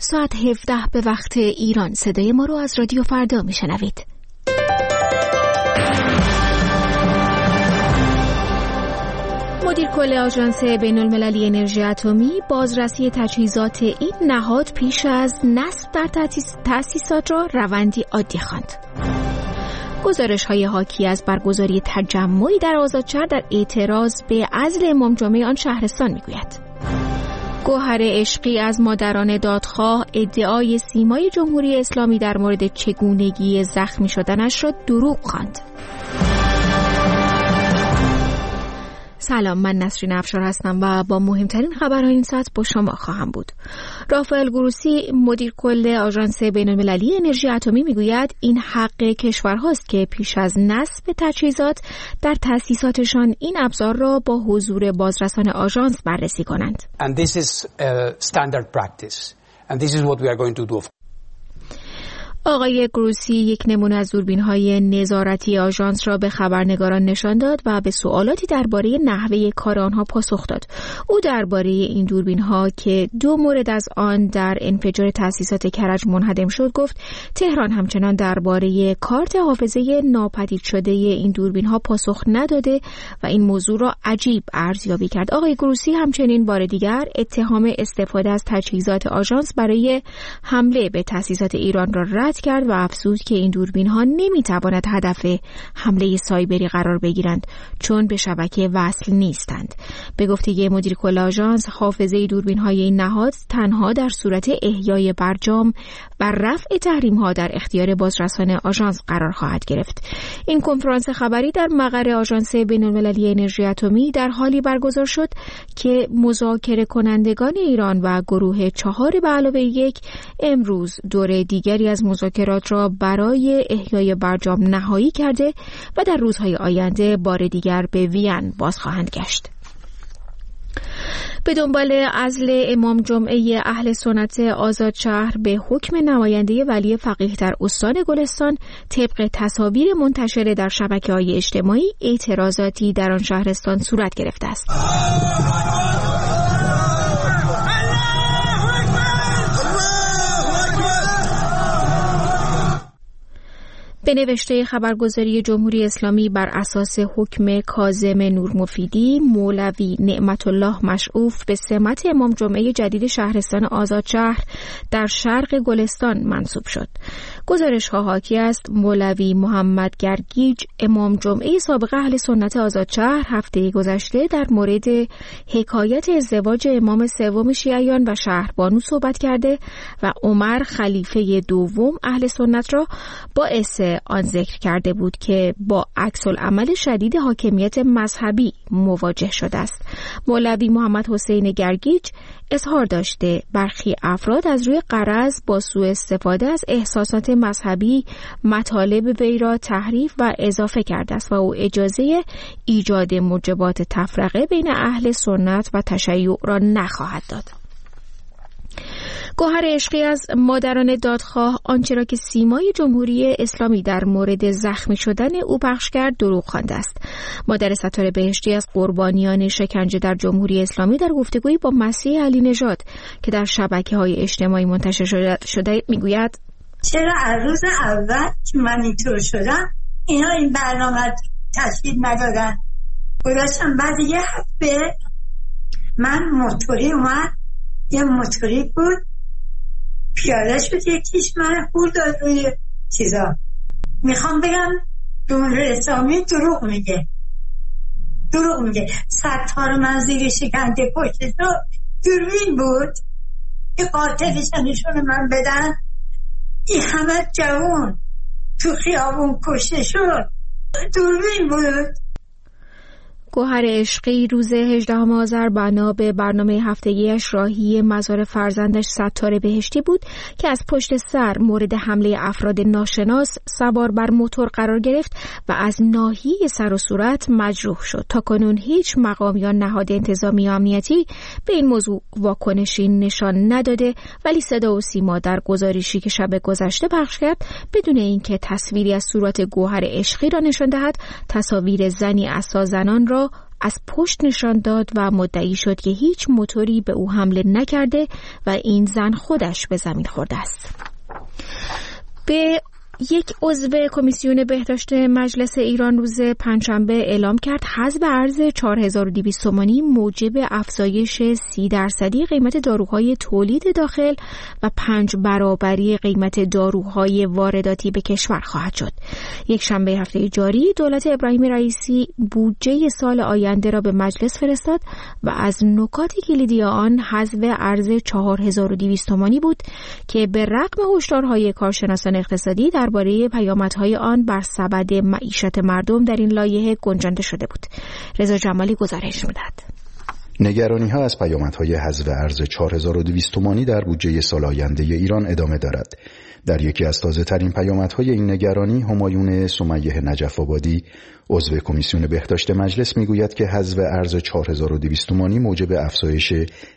ساعت 17 به وقت ایران. صدای ما رو از رادیو فردا میشنوید. مدیر کل آژانس بین‌المللی انرژی اتمی بازرسی تجهیزات این نهاد پیش از نصب در تأسیسات را روندی عادی خواند. گزارش‌های حاکی از برگزاری تجمعی در آزادشهر در اعتراض به عزل امام جمعه آن شهرستان میگوید. گوهر عشقی از مادران دادخواه ادعای سیمای جمهوری اسلامی در مورد چگونگی زخمی شدنش را دروغ خواند. سلام، من نسرین افشار هستم و با مهمترین خبرهای این ساعت با شما خواهم بود. رافائل گروسی مدیر کل آژانس بین‌المللی انرژی اتمی میگوید این حق کشورهاست که پیش از نصب تجهیزات در تأسیساتشان این ابزار را با حضور بازرسان آژانس بررسی کنند. And this is standard practice and this is what we are going to do. آقای گروسی یک نمونه از دوربین‌های نظارتی آژانس را به خبرنگاران نشان داد و به سوالاتی درباره نحوه کار آنها پاسخ داد. او درباره این دوربین‌ها که 2 مورد از آن در انفجار تأسیسات کرج منهدم شد گفت تهران همچنان درباره کارت حافظه ناپدید شده این دوربین‌ها پاسخ نداده و این موضوع را عجیب ارزیابی کرد. آقای گروسی همچنین بار دیگر اتهام استفاده از تجهیزات آژانس برای حمله به تأسیسات ایران را رد کرد و افزود که این دوربین‌ها نمی‌تواند هدف حمله سایبری قرار بگیرند چون به شبکه وصل نیستند. به گفته مدیر کل آژانس، حافظه دوربین‌های این نهاد تنها در صورت احیای برجام و رفع تحریم‌ها در اختیار بازرسان آژانس قرار خواهد گرفت. این کنفرانس خبری در مقر آژانس بین‌المللی انرژی اتمی در حالی برگزار شد که مذاکره کنندگان ایران و گروه 4+1 امروز دور دیگری از مذاکرات را برای احیای برجام نهایی کرده و در روزهای آینده بار دیگر به وین باز خواهند گشت. به دنبال عزل امام جمعه اهل سنت آزادشهر به حکم نماینده ولی فقیه در استان گلستان طبق تصاویر منتشر در شبکه‌های اجتماعی اعتراضاتی در آن شهرستان صورت گرفته است. به نوشته خبرگزاری جمهوری اسلامی بر اساس حکم کاظم نورمفیدی، مولوی نعمت الله مشعوف به سمت امام جمعه جدید شهرستان آزادشهر در شرق گلستان منصوب شد. گزارش‌ها حاکی است مولوی محمد گرگیج امام جمعه سابق اهل سنت آزادشهر هفته گذشته در مورد حکایت ازدواج امام سوم شیعیان و شهربانو صحبت کرده و عمر خلیفه دوم اهل سنت را باعث آن ذکر کرده بود که با عکس العمل شدید حاکمیت مذهبی مواجه شده است. مولوی محمد حسین گرگیج اظهار داشته برخی افراد از روی غرض با سوء استفاده از احساسات مذهبی مطالب وی را تحریف و اضافه کرده است و او اجازه ایجاد موجبات تفرقه بین اهل سنت و تشیع را نخواهد داد. گوهر عشقی از مادران دادخواه آنچه را که سیمای جمهوری اسلامی در مورد زخمی شدن او پخش کرد دروغ خوانده است. مادر ستاره بهشتی از قربانیان شکنجه در جمهوری اسلامی در گفتگویی با مسیح علی نژاد که در شبکه‌های اجتماعی منتشر شده میگوید چرا از روز اول که من اینطور شدم اینا این برنامه تصویب ندادن؟ گذاشتم بعد یه هفته من موتوری اومد، یه موتوری بود پیاده شد یکیش من خورد داد روی چیزا. میخوام بگم جمهوری اسلامی دروغ میگه. ستار من زیر شکنجه کشته شد دوربین بود که قاتلش نشون من بدن. این همه جوان تو خیابون کشته شد دوربین بود. گوهر عشقی روز 18 آذر بنا به برنامه هفتگیش راهی مزار فرزندش ستاره بهشتی بود که از پشت سر مورد حمله افراد ناشناس سوار بر موتور قرار گرفت و از ناحیه سر و صورت مجروح شد. تاکنون هیچ مقام یا نهاد انتظامی یا امنیتی به این موضوع واکنشی نشان نداده، ولی صدا و سیما در گزارشی که شب گذشته پخش کرد بدون اینکه تصویری از صورت گوهر عشقی را نشان دهد تصاویر زنی عصا زنان را از پشت نشان داد و مدعی شد که هیچ موتوری به او حمله نکرده و این زن خودش به زمین خورده است. به یک عضو کمیسیون بهداشت مجلس ایران روز پنجشنبه اعلام کرد حذف ارز 4200 تومانی موجب افزایش 30% قیمت داروهای تولید داخل و 5 برابری قیمت داروهای وارداتی به کشور خواهد شد. یک شنبه هفته جاری دولت ابراهیم رئیسی بودجه سال آینده را به مجلس فرستاد و از نکات کلیدی آن حذف ارز 4200 تومانی بود که به رغم هشدارهای کارشناسان اقتصادی درباره پیامدهای آن بر سبد معیشت مردم در این لایحه گنجانده شده بود. رضا جمالی گزارش می‌دهد. نگرانی‌ها از پیامدهای حذف ارز 4200 تومانی در بودجه سال آینده ایران ادامه دارد. در یکی از تازه‌ترین پیامدهای این نگرانی، همایون سمیه نجف‌آبادی، عضو کمیسیون بهداشت مجلس میگوید که حذف ارز 4200 تومانی موجب افزایش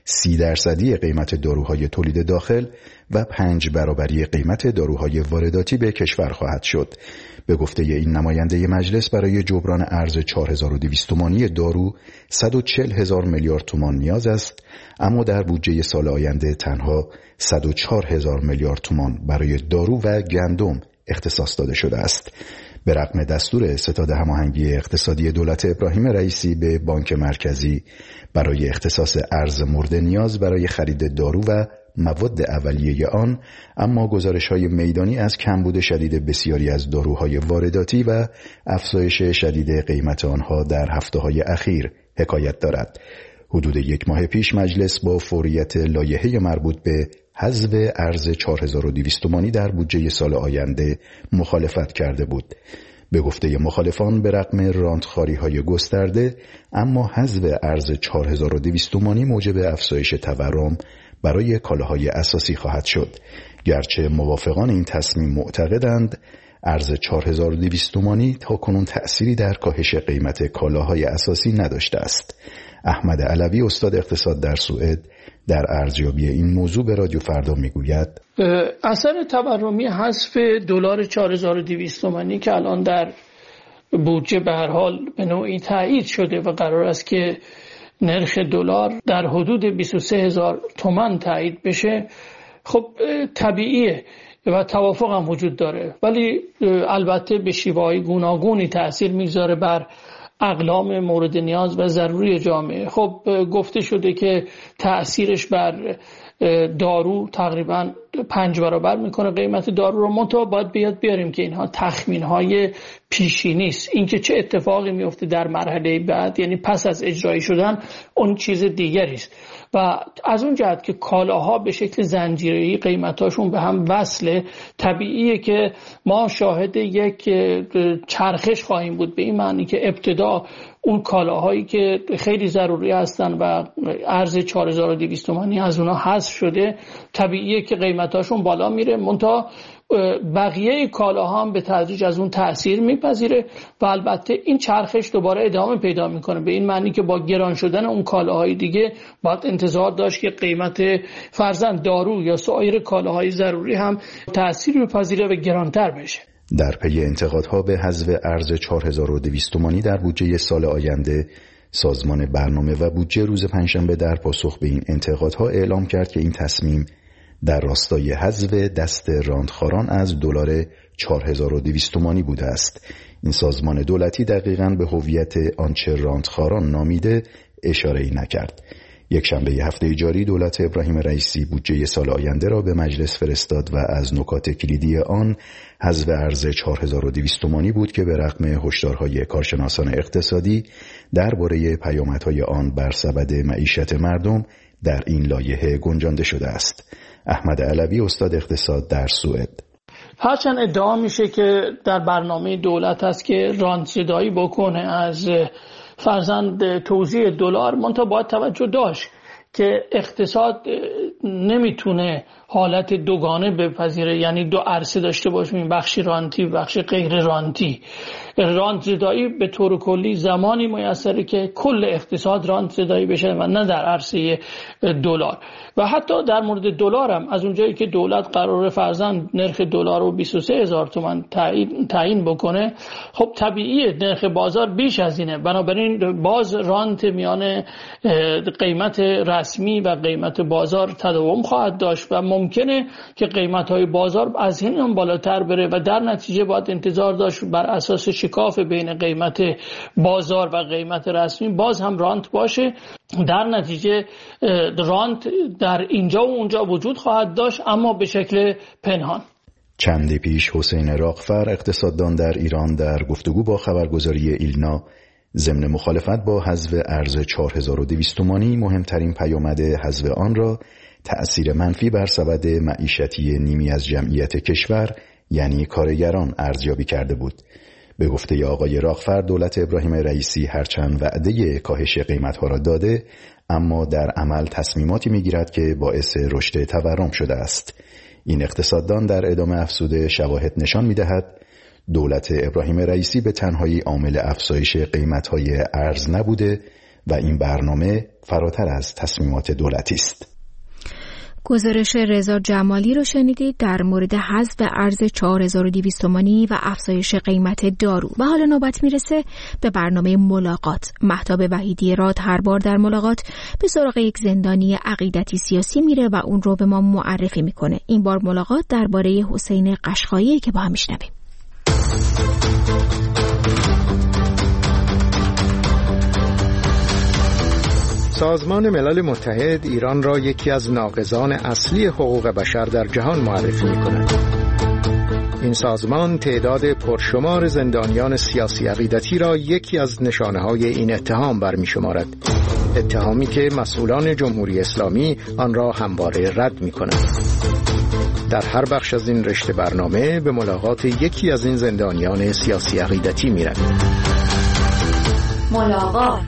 30% قیمت داروهای تولید داخل و 5 برابری قیمت داروهای وارداتی به کشور خواهد شد. به گفته این نماینده مجلس برای جبران ارز 4200 تومانی دارو 140,000 میلیارد تومان نیاز است، اما در بودجه سال آینده تنها 104,000 میلیارد تومان برای دارو و گندم اختصاص داده شده است. به رغم دستور ستاد هماهنگی اقتصادی دولت ابراهیم رئیسی به بانک مرکزی برای اختصاص ارز مورد نیاز برای خرید دارو و مواد اولیه آن، اما گزارش‌های میدانی از کمبود شدید بسیاری از داروهای وارداتی و افزایش شدید قیمت آنها در هفته‌های اخیر حکایت دارد. حدود 1 ماه پیش مجلس با فوریت لایحه مربوط به حذف ارز 4200 تومانی در بودجه سال آینده مخالفت کرده بود. به گفته مخالفان به رغم راندخواری‌های گسترده، اما حذف ارز 4200 تومانی موجب افزایش تورم برای کالاهای اساسی خواهد شد. گرچه موافقان این تصمیم معتقدند ارز 4200 تومانی تا کنون تأثیری در کاهش قیمت کالاهای اساسی نداشته است. احمد علوی، استاد اقتصاد در سوئد، در ارزیابی این موضوع به رادیو فردا میگوید اثر تورمی حذف دلار 4200 تومانی که الان در بودجه به هر حال به نوعی تایید شده و قرار است که نرخ دلار در حدود 23,000 تومان تایید بشه، خب طبیعیه و توافق هم وجود داره، ولی البته به شیوه‌های گوناگونی تأثیر میگذاره بر اقلام مورد نیاز و ضروری جامعه. خب گفته شده که تأثیرش بر دارو تقریبا 5 برابر میکنه قیمت دارو رو. منتها باید بیاریم که اینها تخمین‌های پیشینی است. اینکه چه اتفاقی میفته در مرحله بعد، یعنی پس از اجرایی شدن، اون چیز دیگری است. و از اون جهت که کالاها به شکل زنجیره‌ای قیمتاشون به هم وصله، طبیعیه که ما شاهد یک چرخش خواهیم بود، به این معنی که ابتدا اون کالاهایی که خیلی ضروری هستن و ارز 4200 تومانی از اونها حذف شده، طبیعیه که قیمتاشون بالا میره، منتها بقیه کالاها هم به تدریج از اون تأثیر میپذیره و البته این چرخش دوباره ادامه پیدا میکنه، به این معنی که با گران شدن اون کالاهای دیگه باید انتظار داشت که قیمت فرضاً دارو یا سایر کالاهای ضروری هم تأثیر بپذیره و گرانتر بشه. در پی انتقادها به حذف ارز 4200 تومانی در بودجه سال آینده، سازمان برنامه و بودجه روز پنجشنبه در پاسخ به این انتقادها اعلام کرد که این تصمیم در راستای حذف دست راندخواران از دلار 4200 تومانی بوده است. این سازمان دولتی دقیقاً به هویت آنچه راندخواران نامیده اشاره‌ای نکرد. یک شنبه هفته جاری دولت ابراهیم رئیسی بودجه سال آینده را به مجلس فرستاد و از نکات کلیدی آن حذف ارز 4200 تومانی بود که به رغم هشدارهای کارشناسان اقتصادی درباره پیامدهای آن بر سبد معیشت مردم در این لایحه گنجانده شده است. احمد علوی، استاد اقتصاد در سوئد: هرچند ادعا میشه که در برنامه دولت هست که راندزدایی بکنه از فرزند توزیع دلار، منتها باید توجه داشت که اقتصاد نمیتونه حالت دوگانه بپذیره، یعنی دو عرصه داشته باشیم، بخشی رانتی و بخشی غیر رانتی. رانت زدایی به طور کلی زمانی میسره که کل اقتصاد رانت زدایی بشه و نه در عرصه دلار. و حتی در مورد دلار هم از اونجایی که دولت قراره فرضاً نرخ دلار رو 23,000 تومان تعیین بکنه، خب طبیعیه نرخ بازار بیش از اینه، بنابراین باز رانت میان قیمت رسمی و قیمت بازار تداوم خواهد داشت و ممکنه که قیمت‌های بازار از این هم بالاتر بره و در نتیجه باید انتظار داشت بر اساس شکاف بین قیمت بازار و قیمت رسمی باز هم رانت باشه. در نتیجه رانت در اینجا و اونجا وجود خواهد داشت، اما به شکل پنهان. چندی پیش حسین راغفر اقتصاددان در ایران در گفتگو با خبرگزاری ایلنا ضمن مخالفت با حذف ارز 4200 تومانی مهمترین پیامد حذف آن را تأثیر منفی بر سبد معیشتی نیمی از جمعیت کشور یعنی کارگران ارزیابی کرده بود. به گفته آقای راغفر دولت ابراهیم رئیسی هرچند وعده کاهش قیمت‌ها را داده اما در عمل تصمیماتی می‌گیرد که باعث رشد تورم شده است. این اقتصاددان در ادامه افزوده شواهد نشان می‌دهد دولت ابراهیم رئیسی به تنهایی عامل افزایش قیمت‌های ارز نبوده و این برنامه فراتر از تصمیمات دولتی است. گزارش رضا جمالی رو شنیدید در مورد حذف ارز 4200 تومانی و افزایش قیمت دارو. و حالا نوبت میرسه به برنامه ملاقات. مهتاب وحیدی راد هر بار در ملاقات به سراغ یک زندانی عقیدتی سیاسی میره و اون رو به ما معرفی میکنه. این بار ملاقات درباره حسین قشقایی که با هم میشنویم. سازمان ملل متحد ایران را یکی از ناقضان اصلی حقوق بشر در جهان معرفی می‌کند. این سازمان تعداد پرشمار زندانیان سیاسی عقیدتی را یکی از نشانه‌های این اتهام برمی‌شمارد. اتهامی که مسئولان جمهوری اسلامی آن را همواره رد می‌کنند. در هر بخش از این رشته برنامه به ملاقات یکی از این زندانیان سیاسی عقیدتی می‌رویم. ملاقات.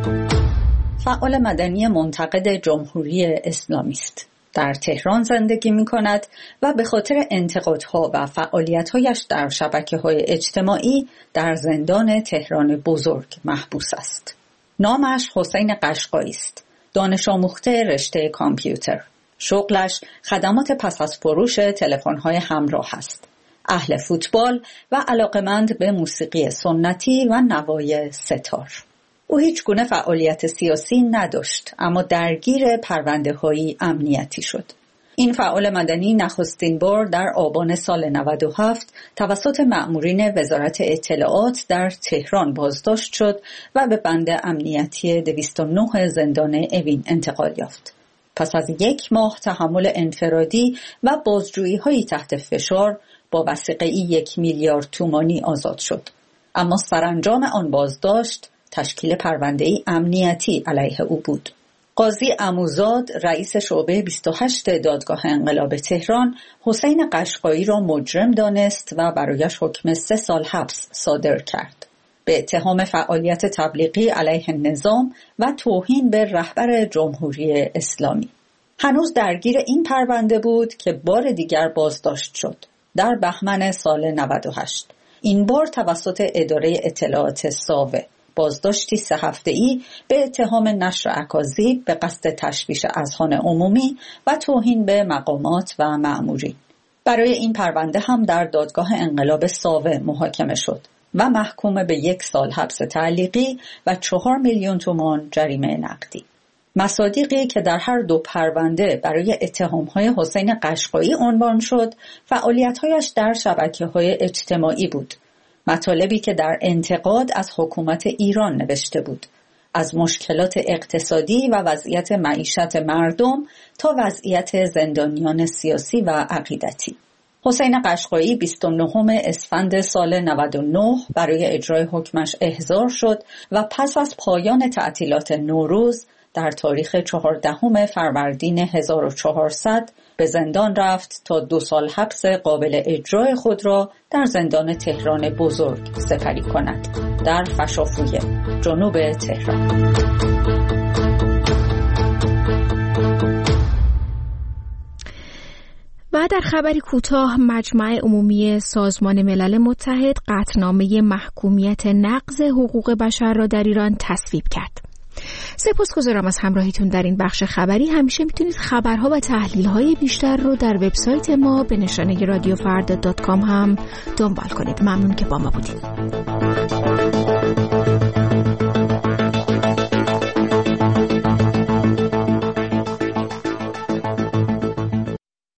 فعال مدنی منتقد جمهوری اسلامی است. در تهران زندگی می‌کند و به خاطر انتقادها و فعالیت‌هایش در شبکه‌های اجتماعی در زندان تهران بزرگ محبوس است. نامش حسین قشقایی است. دانش آموخته رشته کامپیوتر. شغلش خدمات پس از فروش تلفن‌های همراه است. اهل فوتبال و علاقمند به موسیقی سنتی و نوای ستار. او هیچ گونه فعالیت سیاسی نداشت، اما درگیر پرونده‌های امنیتی شد. این فعال مدنی نخستین بار در آبان سال 97 توسط مأمورین وزارت اطلاعات در تهران بازداشت شد و به بند امنیتی 209 زندان اوین انتقال یافت. پس از 1 ماه تحمل انفرادی و بازجویی‌های تحت فشار با وثیقه‌ای 1 میلیارد تومانی آزاد شد. اما سرانجام آن بازداشت تشکیل پرونده‌ای امنیتی علیه او بود. قاضی عموزاد رئیس شعبه 28 دادگاه انقلاب تهران حسین قشقایی را مجرم دانست و برایش حکم 3 سال حبس صادر کرد به اتهام فعالیت تبلیغی علیه نظام و توهین به رهبر جمهوری اسلامی. هنوز درگیر این پرونده بود که بار دیگر بازداشت شد در بهمن سال 98. این بار توسط اداره اطلاعات ساوه. بازداشتی 3 هفته‌ای به اتهام نشر اکاذیب به قصد تشویش اذهان عمومی و توهین به مقامات و مأمورین. برای این پرونده هم در دادگاه انقلاب ساوه محاکمه شد و محکوم به 1 سال حبس تعلیقی و 4 میلیون تومان جریمه نقدی. مصادیقی که در هر 2 پرونده برای اتهام‌های حسین قشقایی عنوان شد، فعالیت‌هایش در شبکه‌های اجتماعی بود. مطالبی که در انتقاد از حکومت ایران نوشته بود، از مشکلات اقتصادی و وضعیت معیشت مردم تا وضعیت زندانیان سیاسی و عقیدتی. حسین قشقایی 29 اسفند سال 99 برای اجرای حکمش احضار شد و پس از پایان تعطیلات نوروز در تاریخ 14 فروردین 1400 به زندان رفت تا 2 سال حبس قابل اجرای خود را در زندان تهران بزرگ سپری کند در فشافویه جنوب تهران. و در خبری کوتاه، مجمع عمومی سازمان ملل متحد قطعنامه محکومیت نقض حقوق بشر را در ایران تصویب کرد. سپاسگزارم از همراهیتون در این بخش خبری. همیشه میتونید خبرها و تحلیل‌های بیشتر رو در وبسایت ما به نشانه رادیوفردا.com هم دنبال کنید. ممنون که با ما بودید.